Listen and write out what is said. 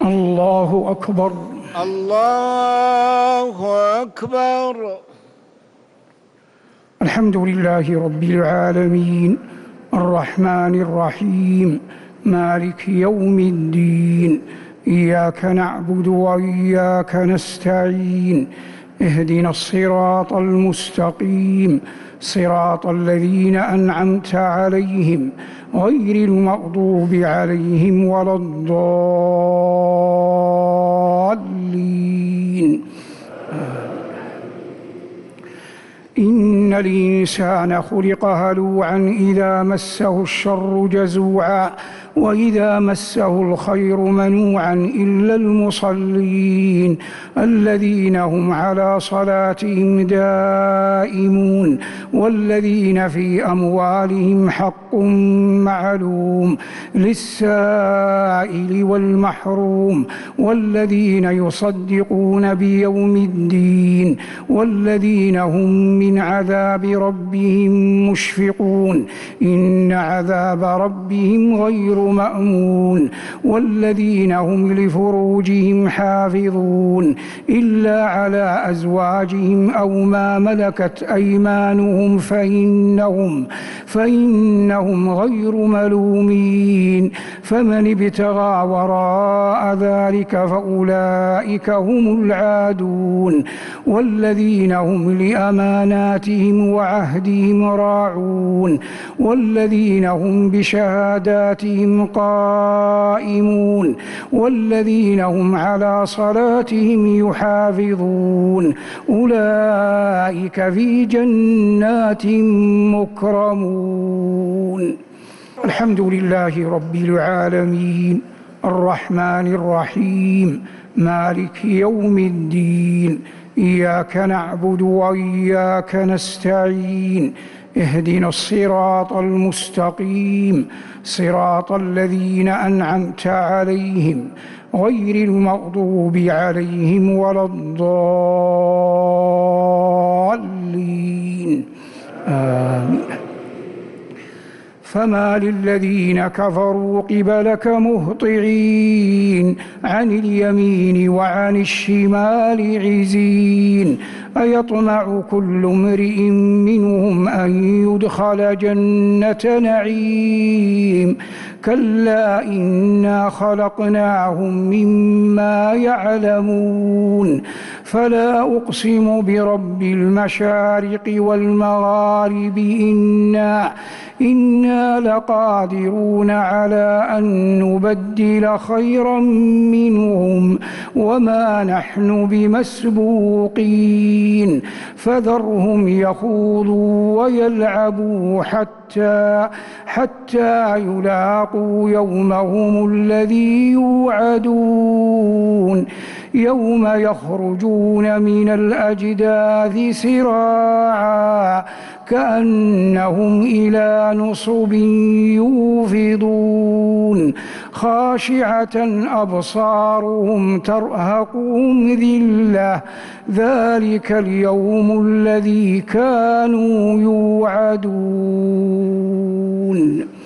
الله أكبر. الله أكبر. الحمد لله رب العالمين الرحمن الرحيم مالك يوم الدين، إياك نعبد وإياك نستعين، اهدنا الصراط المستقيم، صراط الذين أنعمت عليهم غير المغضوب عليهم ولا الضالين. إن الإنسان خلق هلوعا إذا مسه الشر جزوعا وإذا مسه الخير منوعا إلا المصلين الذين هم على صلاتهم دائمون والذين في أموالهم حق معلوم للسائل والمحروم والذين يصدقون بيوم الدين والذين هم من عذاب ربهم مشفقون إن عذاب ربهم غير مأمون والذين هم لفروجهم حافظون إلا على أزواجهم أو ما ملكت أيمانهم فإنهم غير ملومين فمن ابتغى وراء ذلك فأولئك هم العادون والذين هم لأماناتهم وعهدهم راعون والذين هم بشهاداتهم قائمون والذين هم على صلاتهم يحافظون أولئك في جنات مكرمون. الحمد لله رب العالمين الرحمن الرحيم مالك يوم الدين، إياك نعبد وإياك نستعين، اهدنا الصراط المستقيم، صراط الذين أنعمت عليهم غير المغضوب عليهم ولا الضالين. آمين. فما للذين كفروا قبلك مهطعين عن اليمين وعن الشمال عزين أيطمع كل امرئ منهم أن يدخل جنة نعيم كلا إنا خلقناهم مما يعلمون فلا أقسم برب المشارق والمغارب إنا لقادرون على أن نبدل خيرا منهم وما نحن بمسبوقين فذرهم يخوضوا ويلعبوا حتى يلاقوا يومهم الذي يوعدون يوم يخرجون من الأجداث سراعا كأنهم إلى نصب يوفضون خاشعة أبصارهم ترهقهم ذلة ذلك اليوم الذي كانوا يوعدون.